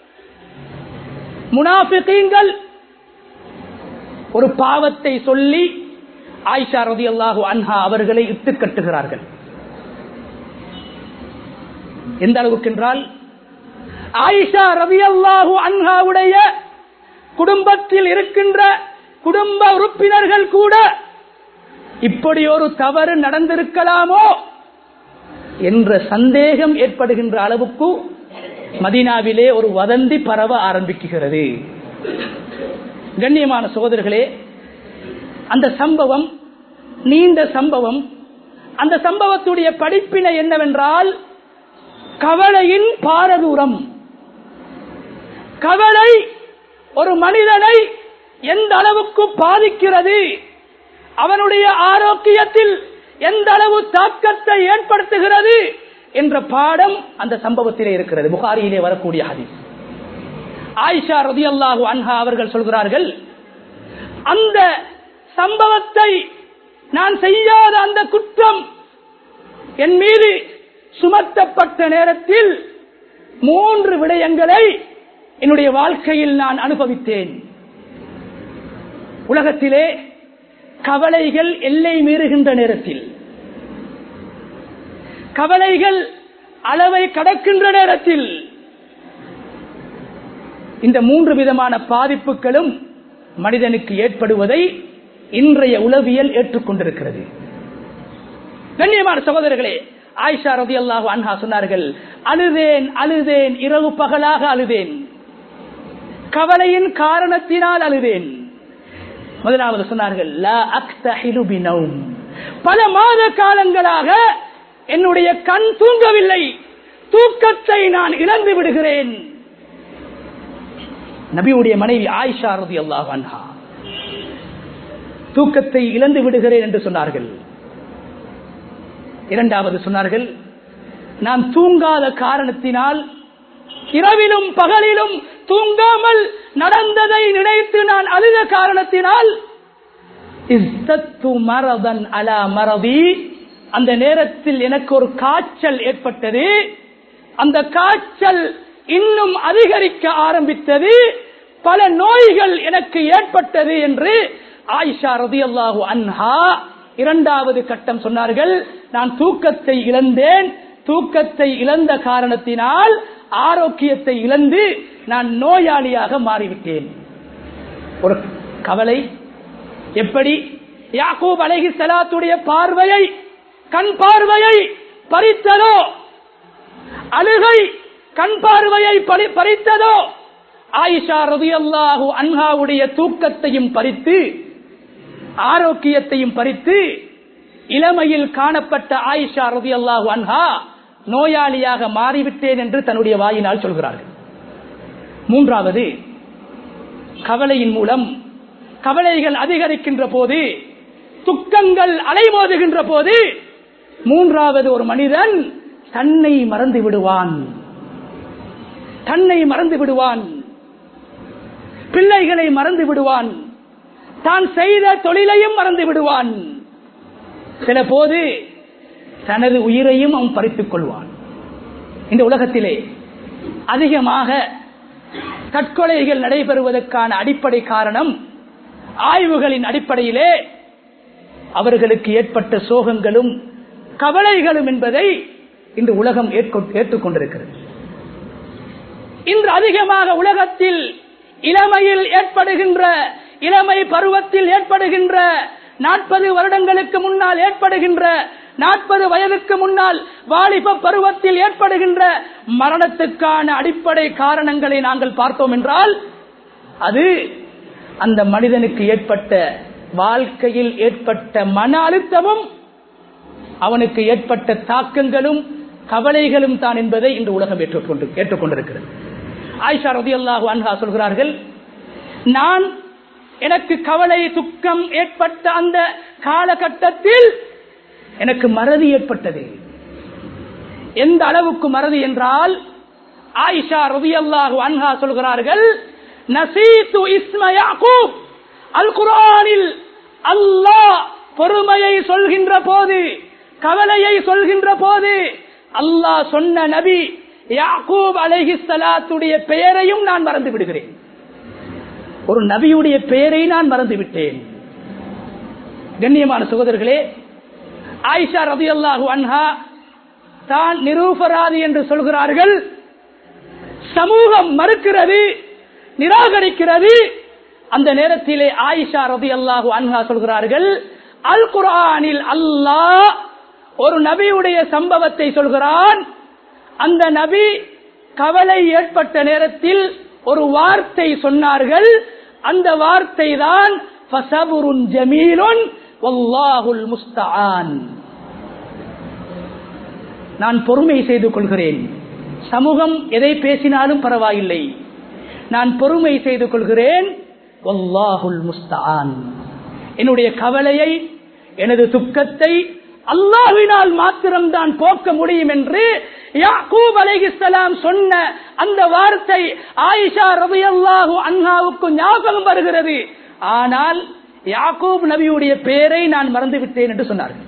முனாஃபிகீன்கள் ஒரு பாவத்தை சொல்லி ஆயிஷா ரலியல்லாஹு அன்ஹா அவர்களை இட்டு கட்டுகிறார்கள். எந்த அளவுக்கு என்றால், ஆயிஷா ரலியல்லாஹு அன்ஹாவுடைய குடும்பத்தில் இருக்கின்ற குடும்ப உறுப்பினர்கள் கூட இப்படி ஒரு தவறு நடந்திருக்கலாமோ என்ற சந்தேகம் ஏற்படுகின்ற அளவுக்கு மதீனாவிலே ஒரு வதந்தி பரவ ஆரம்பிக்கிறது. கண்ணியமான சகோதரர்களே, அந்த சம்பவம் நீண்ட சம்பவம். அந்த சம்பவத்துடைய படிப்பினை என்னவென்றால், கவலையின் பாரதூரம். கவலை ஒரு மனிதனை எந்த அளவுக்கு பாதிக்கிறது, அவனுடைய ஆரோக்கியத்தில் எந்த அளவு தாக்கத்தை ஏற்படுத்துகிறது என்ற பாடம் அந்த சம்பவத்திலே இருக்கிறது. புகாரியிலே வரக்கூடிய ஹதீஸ். ஆயிஷா ரலியல்லாஹு அன்ஹா அவர்கள் சொல்கிறார்கள், அந்த சம்பவத்தை நான் செய்யாத அந்த குற்றம் என் மீது சுமத்தப்பட்ட நேரத்தில் மூன்று விடயங்களை என்னுடைய வாழ்க்கையில் நான் அனுபவித்தேன். உலகத்திலே கவலைகள் எல்லை மீறுகின்ற நேரத்தில், கவலைகள் அளவை கடக்கின்ற நேரத்தில் இந்த மூன்று விதமான பாதிப்புகளும் மனிதனுக்கு ஏற்படுவதை இன்றைய உளவியல் ஏற்றுக்கொண்டிருக்கிறது. கண்ணியமான சகோதரர்களே, ஆயிஷா ரலியல்லாஹு அன்ஹா சொன்னார்கள், அழுதேன் அழுதேன் இரவு பகலாக அழுதேன், கவலையின் காரணத்தினால் அழுதேன். முதலாவது சொன்னார்கள், லா அக்தஹிலு பினௌம், பல மாத காலங்களாக என்னுடைய கண் தூங்கவில்லை, தூக்கத்தை நான் இழந்து விடுகிறேன். நபியுடைய மனைவி ஆயிஷா ரலியல்லாஹு அன்ஹா தூக்கத்தை இழந்து விடுகிறேன் என்று சொன்னார்கள். இரண்டாவது சொன்னார்கள், நான் தூங்காத காரணத்தினால், இரவிலும் பகலிலும் தூங்காமல் நடந்ததை நினைத்து நான் அழுத காரணத்தினால் இஸ்தத்து மரதன் அலா மரதி, அந்த நேரத்தில் எனக்கு ஒரு காய்ச்சல் ஏற்பட்டது. அந்த காய்ச்சல் இன்னும் அதிகரிக்க ஆரம்பித்தது, பல நோய்கள் எனக்கு ஏற்பட்டது என்று ஆயிஷா ரலியல்லாஹு அன்ஹா இரண்டாவது கட்டம் சொன்னார்கள். நான் தூக்கத்தை இழந்தேன், தூக்கத்தை இழந்த காரணத்தினால் ஆரோக்கியத்தை இழந்து நான் நோயாளியாக மாறிவிட்டேன். ஒரு கவலை எப்படி யாக்கூப் அலைஹிஸ்ஸலாத்துடைய பார்வையை, கண் பார்வையை பறித்ததோ, அழுகை கண் பார்வையை பறித்ததோ, ஆயிஷா ரலியல்லாஹு அன்ஹாவுடைய தூக்கத்தையும் பறித்து ஆரோக்கியத்தையும் பறித்து இளமையில் காணப்பட்ட ஆயிஷா ரலியல்லாஹு அன்ஹா நோயாளியாக மாறிவிட்டேன் என்று தன்னுடைய வாயினால் சொல்கிறார்கள். மூன்றாவது, கவலையின் மூலம், கவலைகள் அதிகரிக்கின்ற போது, துக்கங்கள் அலைமோதுகின்ற போது, மூன்றாவது ஒரு மனிதன் தன்னை மறந்து விடுவான், தன்னை மறந்து விடுவான், பிள்ளைகளை மறந்து விடுவான், தான் செய்த தொழிலையும் மறந்து விடுவான். சில போது தனது உயிரையும் அவன் பறித்துக் கொள்வான். இந்த உலகத்திலே அதிகமாக தற்கொலைகள் நடைபெறுவதற்கான அடிப்படை காரணம், ஆய்வுகளின் அடிப்படையிலே அவர்களுக்கு ஏற்பட்ட சோகங்களும் கவலைகளும் என்பதை இன்று உலகம் ஏற்றுக்கொண்டிருக்கிறது. இன்று அதிகமாக உலகத்தில் இளமையில் ஏற்படுகின்ற, இளமை பருவத்தில் ஏற்படுகின்ற, நாற்பது வருடங்களுக்கு முன்னால் ஏற்படுகின்ற, நாற்பது வயதுக்கு முன்னால் வாலிப பருவத்தில் ஏற்படுகின்ற மரணத்துக்கான அடிப்படை காரணங்களை நாங்கள் பார்த்தோம் என்றால், அது அந்த மனிதனுக்கு ஏற்பட்ட, வாழ்க்கையில் ஏற்பட்ட மன அழுத்தமும் அவனுக்கு ஏற்பட்ட தாக்கங்களும் கவலைகளும் தான் என்பதை இந்த உலகம் ஏற்றுக்கொண்டு ஏற்றுக்கொண்டிருக்கிறது. ஆயிஷா ரலியல்லாஹு அன்ஹா சொல்கிறார்கள், நான் எனக்கு கவலை துக்கம் ஏற்பட்ட அந்த காலகட்டத்தில் எனக்கு மறதி ஏற்பட்டது. எந்த அளவுக்கு மறதி என்றால், ஆயிஷா ரலியல்லாஹு அன்ஹா சொல்கிறார்கள், நசீது இஸ்ம யாக்கூப், அல் குர்ஆனில் அல்லாஹ் பொறுமையை சொல்கின்ற போது, கவலையை சொல்கின்ற போது அல்லாஹ் சொன்ன நபி யாக்கூப் அலைஹிஸ்ஸலாத்துடைய பெயரையும் நான் மறந்து விடுகிறேன். ஒரு நபியுடைய பெயரை நான் மறந்து விட்டேன். கண்ணியமான சகோதரர்களே, ஆயிஷா ரலியல்லாஹு அன்ஹா தான் நிரூபராதி என்று சொல்கிறார்கள். சமூகம் மறுக்கிறது, நிராகரிக்கிறது. அந்த நேரத்திலே ஆயிஷா ரலியல்லாஹு அன்ஹா சொல்கிறார்கள், அல் குர்ஆனில் அல்லாஹ் ஒரு நபியுடைய சம்பவத்தை சொல்கிறான். அந்த நபி கவலை ஏற்பட்ட நேரத்தில் ஒரு வார்த்தை சொன்னார்கள். அந்த வார்த்தை தான் ஃபஸபுருன் ஜமீலுன் வல்லாஹுல் முஸ்தஆன். நான் பொறுமை செய்து கொள்கிறேன், சமூகம் எதை பேசினாலும் பரவாயில்லை, நான் பொறுமை செய்து கொள்கிறேன். வல்லாஹுல் முஸ்தஆன், என்னுடைய கவலையை, எனது துக்கத்தை அல்லாஹ்வினால் மாத்திரம்தான் போக்க முடியும் என்று யாக்கூப் அலைஹிஸ்ஸலாம் சொன்ன அந்த வார்த்தை ஆயிஷா ரலியல்லாஹு அன்ஹாவுக்கு ஞாபகம் வருகிறது. ஆனால் யாக்கூப் நபியுடைய பெயரை நான் மறந்துவிட்டேன் என்று சொன்னார்கள்.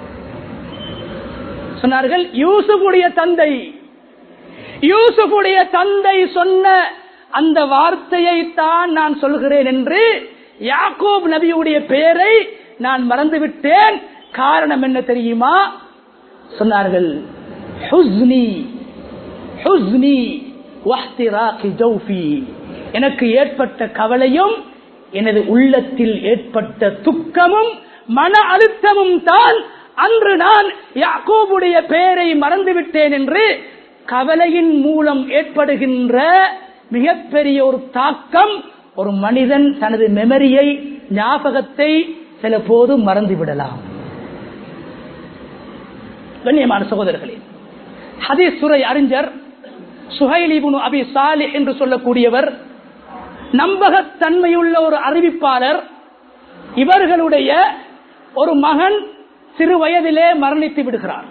சொன்னார்கள் யூசுஃபுடைய தந்தை யூசுஃபுடைய தந்தை சொன்ன அந்த வார்த்தையை தான் நான் சொல்கிறேன் என்று யாக்கூப் நபியுடைய பெயரை நான் மறந்துவிட்டேன். காரணம் என்ன தெரியுமா? சொன்னார்கள் ஹுஸ்னி ஹுஸ்னி வஹ்திராகி ஜௌஃபி, எனக்கு ஏற்பட்ட கவலையும் எனது உள்ளத்தில் ஏற்பட்ட துக்கமும் மன அழுத்தமும் தான் அன்று நான் யாக்கூபுடைய பெயரை மறந்துவிட்டேன் என்று கவலையின் மூலம் ஏற்படுகின்ற மிகப்பெரிய ஒரு தாக்கம். ஒரு மனிதன் தனது மெமரியை, ஞாபகத்தை சில போது மறந்துவிடலாம். கண்ணியமான சகோதரர்களே, ஹதீஸ் துறை அறிஞர் சுஹைல் இப்னு அபி சாலிஹ் என்று சொல்லக்கூடியவர் நம்பகத்தன்மையுள்ள ஒரு அறிவிப்பாளர். இவர்களுடைய ஒரு மகன் சிறு வயதிலே மரணித்து விடுகிறார்.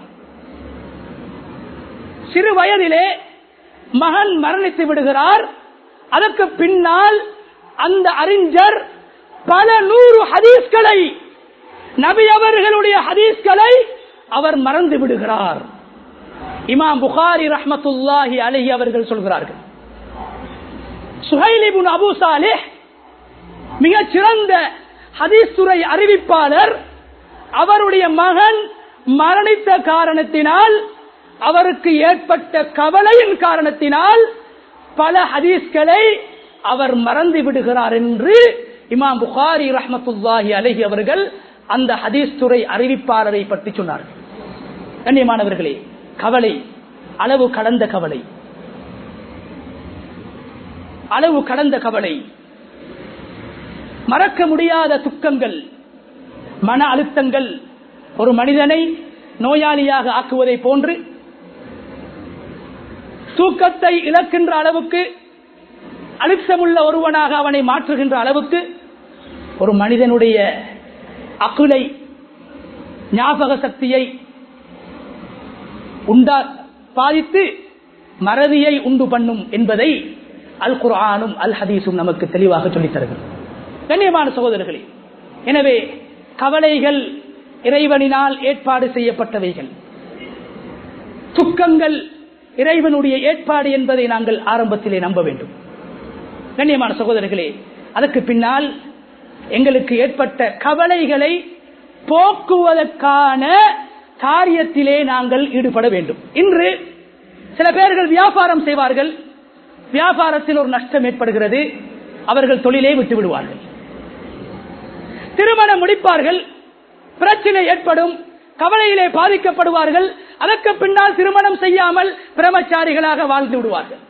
சிறு வயதிலே மகன் மரணித்து விடுகிறார். அதற்கு பின்னால் அந்த அறிஞர் பல நூறு ஹதீஸ்களை, நபி அவர்களுடைய ஹதீஸ்களை அவர் மறந்து விடுகிறார். இமாம் புகாரி ரஹ்மத்துல்லாஹி அலைஹி அவர்கள் சொல்கிறார்கள், சுஹைல் இப்னு அபூ சாலிஹ் மிகச் சிறந்த ஹதீஸ் துறை அறிவிப்பாளர். அவருடைய மகன் மரணித்த காரணத்தினால், அவருக்கு ஏற்பட்ட கவலையின் காரணத்தினால் பல ஹதீஸ்களை அவர் மறந்து விடுகிறார் என்று இமாம் புகாரி ரஹ்மத்துல்லாஹி அலைஹி அவர்கள் அந்த ஹதீஸ் துறை அறிவிப்பாளரை பற்றி சொன்னார்கள். கண்ணியமானவர்களே, கவலை அளவு கடந்த கவலை, அளவு கடந்த கவலை, மறக்க முடியாத துக்கங்கள், மன அழுத்தங்கள் ஒரு மனிதனை நோயாளியாக ஆக்குவதை போன்று, தூக்கத்தை இழக்கின்ற அளவுக்கு, அழுத்தமுள்ள ஒருவனாக அவனை மாற்றுகின்ற அளவுக்கு ஒரு மனிதனுடைய அக்குலை, ஞாபக சக்தியை உண்டா பாதித்து மறதியை உண்டு பண்ணும் என்பதை அல் குர்ஆனும் அல் ஹதீஸும் நமக்கு தெளிவாக சொல்லித் தருகிறது. கண்ணியமான சகோதரர்களே, எனவே கவலைகள் இறைவனினால் ஏற்பாடு செய்யப்பட்டவைகள், துக்கங்கள் இறைவனுடைய ஏற்பாடு என்பதை நாங்கள் ஆரம்பத்திலே நம்ப வேண்டும். கண்ணியமான சகோதரர்களே, அதற்கு பின்னால் எங்களுக்கு ஏற்பட்ட கவலைகளை போக்குவதற்கான காரியத்திலே நாங்கள் ஈடுபட வேண்டும். இன்று சில பேர்கள் வியாபாரம் செய்வார்கள், வியாபாரத்தில் ஒரு நஷ்டம் ஏற்படுகிறது, அவர்கள் தொழிலை விட்டு விடுவார்கள். திருமணம் முடிப்பார்கள், பிரச்சனை ஏற்படும், கவலையிலே பாதிக்கப்படுவார்கள். அதற்கு பின்னால் திருமணம் செய்யாமல் பிரமச்சாரிகளாக வாழ்ந்து விடுவார்கள்.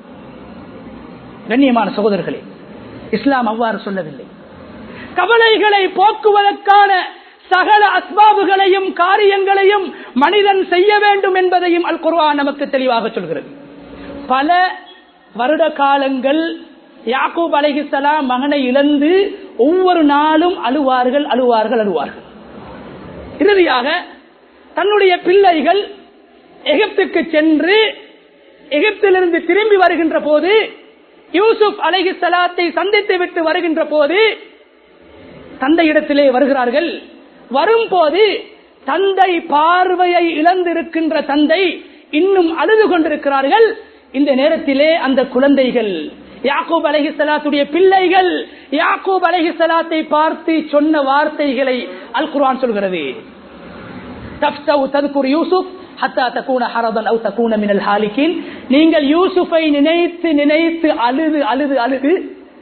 கண்ணியமான சகோதரர்களே, இஸ்லாம் அவ்வாறு சொல்லவில்லை. கவலைகளை போக்குவதற்கான சகல அஸ்பாபுகளையும் காரியங்களையும் மனிதன் செய்ய வேண்டும் என்பதையும் அல் குர்ஆன் நமக்கு தெளிவாக சொல்கிறது. பல வருட காலங்கள் யாக்கூப் அலைஹிஸ்ஸலாம் மகனை இழந்து ஒவ்வொரு நாளும் அழுவார்கள் அழுவார்கள் அழுவார்கள். இறுதியாக தன்னுடைய பிள்ளைகள் எகிப்துக்கு சென்று எகிப்திலிருந்து திரும்பி வருகின்ற போது, யூசுப் அலைஹிஸ்ஸலாத்தை சந்தித்து விட்டு வருகின்ற போது தந்தையிடத்திலே வருகிறார்கள். வரும்போது தந்தை பார்வையை இழந்திருக்கின்ற தந்தை இன்னும் அழுது கொண்டிருக்கிறார்கள். இந்த நேரத்திலே அந்த குழந்தைகள், யாக்கூப் அலைஹிஸ்ஸலாத்துடைய பிள்ளைகள், யாக்கூப் அலைஹிஸ்ஸலாத்தை பார்த்து சொன்ன வார்த்தைகளை அல் குர்ஆன் சொல்கிறது. தஃப்தவு தذكر யூசுப் ஹத்தா தகூன ஹரதன் அவ் தகூன மினல் ஹாலிகின். நீங்கள் யூசுஃபை நினைத்து நினைத்து அழுது அழுது அழுது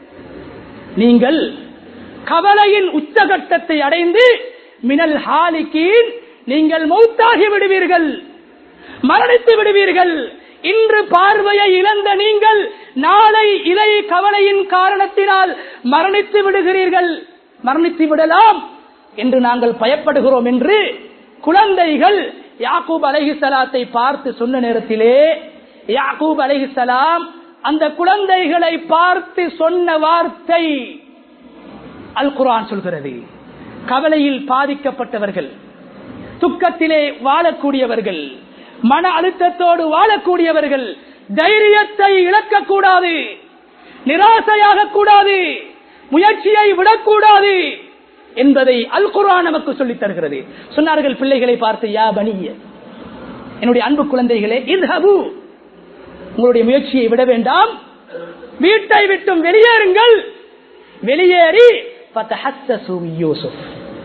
நீங்கள் கவலையின் உச்சகட்டத்தை அடைந்து மினல் ஹாலிகின், நீங்கள் மௌத்தாகி விடுவீர்கள், மரணித்து விடுவீர்கள். இன்று பார்வையை இழந்த நீங்கள் நாளை இலை கவலையின் காரணத்தினால் மரணித்து விடுகிறீர்கள், மரணித்து விடலாம் என்று நாங்கள் பயப்படுகிறோம் என்று குழந்தைகள் யாக்கூப் அலைஹிஸ்ஸலாத்தை பார்த்து சொன்ன நேரத்திலே, யாக்கூப் அலைஹிஸ்ஸலாம் அந்த குழந்தைகளை பார்த்து சொன்ன வார்த்தை அல் குர்ஆன் சொல்கிறது. கவலையில் பாதிக்கப்பட்டவர்கள், துக்கத்திலே வாழக்கூடியவர்கள், மன அழுத்தத்தோடு வாழக்கூடியவர்கள் தைரியத்தை இழக்கக்கூடாது, நிராசையாக கூடாது, முயற்சியை விடக்கூடாது என்பதை அல் குர்ஆன் நமக்கு சொல்லித் தருகிறது. சொன்னார்கள் பிள்ளைகளை பார்த்து, யா பனிய, என்னுடைய அன்பு குழந்தைகளே, இத்ஹபு, உங்களுடைய முயற்சியை விட வேண்டாம், வீட்டை விட்டும் வெளியேறுங்கள். வெளியேறி ஃபதஹஸ்ஸஸு மின் யூசுப்,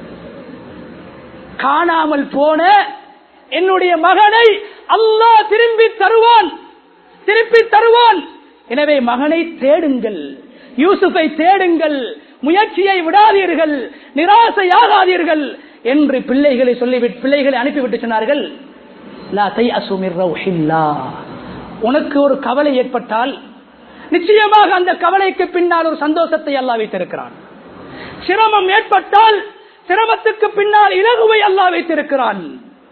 காணாமல் போன என்னுடைய மகனை அல்லாஹ் திரும்பி தருவான், திருப்பி தருவான். எனவே மகனை தேடுங்கள், யூசுஃபை தேடுங்கள், முயற்சியை விடாதீர்கள், நிராசையாகாதீர்கள் என்று பிள்ளைகளை சொல்லிவிட்டு பிள்ளைகளை அனுப்பிவிட்டு சொன்னார்கள், லா தைஅஸு மின் ரௌஹில்லாஹ், உனக்கு ஒரு கவலை ஏற்பட்டால் நிச்சயமாக அந்த கவலைக்கு பின்னால் ஒரு சந்தோஷத்தை அல்லாஹ் வைத்திருக்கிறான். சிரமம் ஏற்பட்டால் சிரமத்துக்கு பின்னால் இலகுவை அல்லாஹ் வைத்திருக்கிறான்.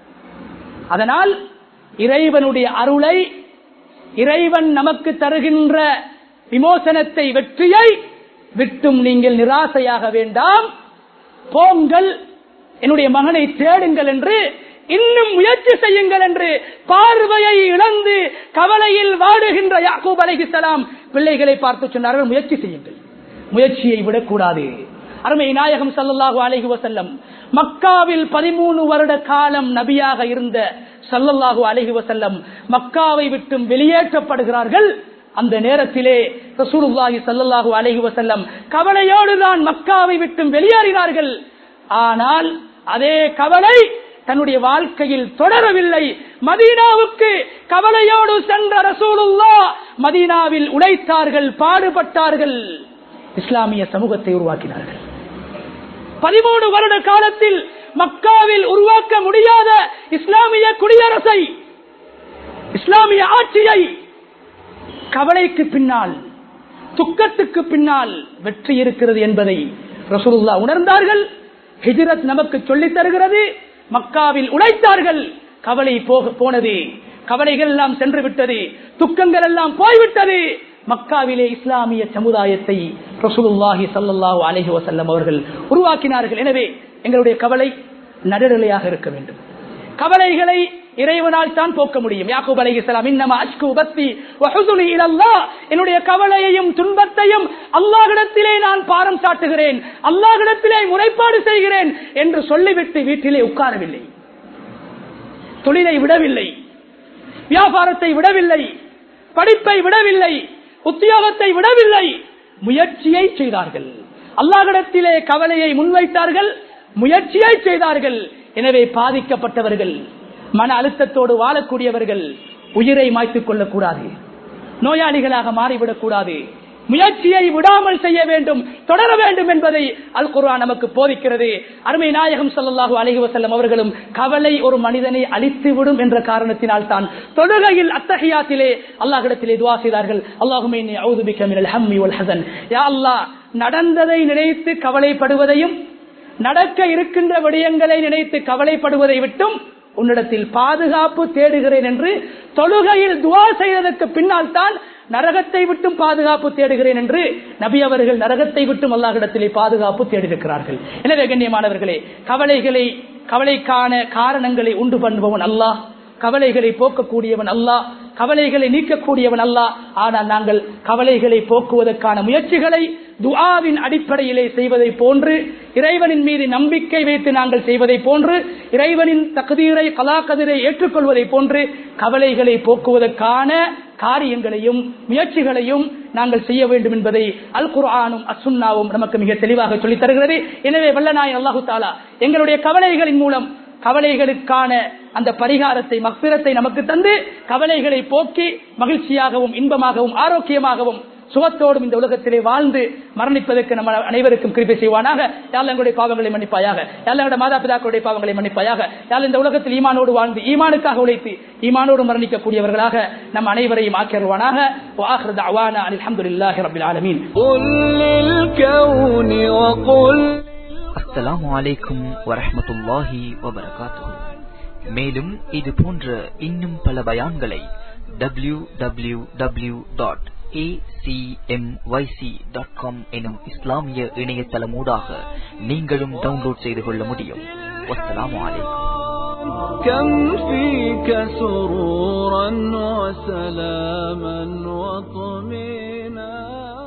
அதனால் இறைவனுடைய அருளை, இறைவன் நமக்கு தருகின்ற விமோசனத்தை, வெற்றியை விட்டும் நீங்கள் நிராசையாக வேண்டாம். போங்கள், என்னுடைய மகனை தேடுங்கள் என்று, இன்னும் முயற்சி செய்யுங்கள் என்று பார்வையை இழந்து கவலையில் வாடுகின்ற யாக்கூப் அலைஹிஸ்ஸலாம் பிள்ளைகளை பார்த்து சொன்னார்கள், முயற்சி செய்யுங்கள், முயற்சியை விடக்கூடாது. அருமை நாயகம் ஸல்லல்லாஹு அலைஹி வஸல்லம் மக்காவில் பதிமூணு வருட காலம் நபியாக இருந்த ஸல்லல்லாஹு அலைஹி வஸல்லம் மக்காவை விட்டு வெளியேற்றப்படுகிறார்கள். அந்த நேரத்திலே ரசூலுல்லாஹி ஸல்லல்லாஹு அலைஹி வஸல்லம் கவலையோடு தான் மக்காவை விட்டு வெளியேறினார்கள். ஆனால் அதே கவலை தன்னுடைய வாழ்க்கையில் தொடரவில்லை. மதீனாவுக்கு கவலையோடு சென்ற ரசூலுல்லாஹ் மதீனாவில் உழைத்தார்கள், பாடுபட்டார்கள், இஸ்லாமிய சமூகத்தை உருவாக்கினார்கள். பதிமூணு வருட காலத்தில் மக்காவில் உருவாக்க முடியாத இஸ்லாமிய குடியரசை, இஸ்லாமிய ஆட்சியை கவலைக்கு பின்னால், துக்கத்துக்கு பின்னால் வெற்றி இருக்கிறது என்பதை ரசூலுல்லாஹ் உணர்ந்தார்கள். ஹிஜ்ரத் நமக்கு சொல்லித் தருகிறது. மக்காவில் உழைத்தார்கள், கவலை போனது, கவலைகள் எல்லாம் சென்று விட்டது, துக்கங்கள் எல்லாம் போய்விட்டது. மக்காவிலே இஸ்லாமிய சமுதாயத்தை ரசூலுல்லாஹி ஸல்லல்லாஹு அலைஹி வஸல்லம் அவர்கள் உருவாக்கினார்கள். எனவே எங்களுடைய கவலை நடுநிலையாக இருக்க வேண்டும். கவலைகளை இறைவனால் தான் போக்க முடியும். யாக்கூப் அலைஹிஸ்ஸலாம், இன்னமா அஷ்கு பத்தி வ ஹுஸ்னி இலல்லாஹ், என்னுடைய கவலையையும் துன்பத்தையும் அல்லாஹ்விடத்திலே நான் பாரம் சாட்டுகிறேன், அல்லாஹ்விடத்திலே முறைப்பாடு செய்கிறேன் என்று சொல்லிவிட்டு வீட்டிலே உட்காரவில்லை. தொழிலை விடவில்லை, வியாபாரத்தை விடவில்லை, படிப்பை விடவில்லை, உத்தியோகத்தை விடவில்லை, முயற்சியை செய்தார்கள். அல்லாஹ்விடத்திலே கவலையை முன்வைத்தார்கள், முயற்சியை செய்தார்கள். எனவே பாதிக்கப்பட்டவர்கள், மன அழுத்தத்தோடு வாழக்கூடியவர்கள் உயிரை மாய்த்துக் கொள்ளக்கூடாது, நோயாளிகளாக மாறிவிடக் கூடாது, முயற்சியை விடாமல் செய்ய வேண்டும், தொடர வேண்டும் என்பதை அல் குர்ஆன் நமக்கு போதிக்கிறது. அருமை நாயகம் ஸல்லல்லாஹு அலைஹி வஸல்லம் அவர்களும் கவலை ஒரு மனிதனை அழித்து விடும் என்ற காரணத்தினால் தான் தொழுகையில் அத்தஹியாத்திலே அல்லாஹ்விடத்திலே துஆ செய்தார்கள். அல்லாஹும்ம இன்னி அஊது பிக மினல் ஹம்மி வல் ஹஸன், யா அல்லாஹ், நடந்ததை நினைத்து கவலைப்படுவதையும் நடக்க இருக்கின்ற விடயங்களை நினைத்து கவலைப்படுவதை விட்டும் உன்னிடத்தில் பாதுகாப்பு தேடுகிறேன் என்று தொழுகையில் துஆ செய்ததற்கு பின்னால் தான் நரகத்தை விட்டும் பாதுகாப்பு தேடுகிறேன் என்று நபி அவர்கள் நரகத்தை விட்டும் அல்லாஹ்விடத்திலே பாதுகாப்பு தேடியிருக்கிறார்கள். எனவே கண்ணியமானவர்களே, கவலைகளை, கவலைக்கான காரணங்களை உண்டு பண்ணுபவன் அல்லாஹ், கவலைகளை போக்கக்கூடியவன் அல்லாஹ், கவலைகளை நீக்கக்கூடியவன் அல்லாஹ். ஆனால் நாங்கள் கவலைகளை போக்குவதற்கான முயற்சிகளை துஆவின் அடிப்படையிலே செய்வதை போன்று, இறைவனின் மீது நம்பிக்கை வைத்து நாங்கள் செய்வதை போன்று, இறைவனின் தக்தீரை, கலா கதிரை ஏற்றுக்கொள்வதை போன்று கவலைகளை போக்குவதற்கான காரியங்களையும் முயற்சிகளையும் நாங்கள் செய்ய வேண்டும் என்பதை அல் குர்ஆனும் அஸ்ஸுன்னாவும் நமக்கு மிக தெளிவாக சொல்லித் தருகிறது. எனவே வல்லநாயன் அல்லாஹு தஆலா எங்களுடைய கவலைகளின் மூலம் கவலைகளுக்கான அந்த பரிகாரத்தை, மக்ஃபிரத்தை நமக்கு தந்து கவலைகளை போக்கி மகிழ்ச்சியாகவும் இன்பமாகவும் ஆரோக்கியமாகவும் சுகத்தோடும் இந்த உலகத்திலே வாழ்ந்து மரணிப்பதற்கு நம்ம அனைவருக்கும் கிருபை செய்வானாக. யா அல்லாஹ் எங்களுடைய பாவங்களை மன்னிப்பாயாக, யா அல்லாஹ் எங்களுடைய மாதா பிதாக்களுடைய பாவங்களை மன்னிப்பாயாக. யா அல்லாஹ் இந்த உலகத்தில் ஈமானோடு வாழ்ந்து ஈமானுக்காக உழைத்து ஈமானோடு மரணிக்கக்கூடியவர்களாக நம் அனைவரையும் ஆக்கிடுவானாக. வஆகிரு தஅவானா அல்ஹம்துலில்லாஹி ரப்பில் ஆலமீன். அஸ்ஸலாமு அலைக்கும் வரஹ்மத்துல்லாஹி வபரகாத்துஹு. மேலும் இது போன்ற இன்னும் பல பயான்களை W W W dot A C M Y C dot com எனும் இஸ்லாமிய இணையதளமூடாக நீங்களும் டவுன்லோட் செய்து கொள்ள முடியும். வஸ்ஸலாமு அலைக்கும். كم فيك سرورا وسلاما وطمينا